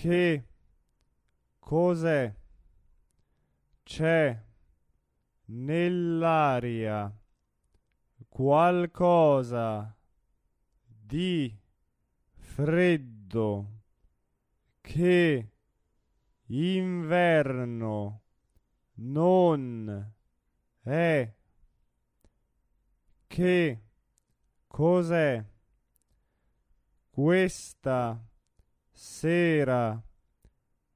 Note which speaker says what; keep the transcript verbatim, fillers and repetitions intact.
Speaker 1: Che cos'è? C'è nell'aria qualcosa di freddo che inverno non è. Che cos'è? Questa sera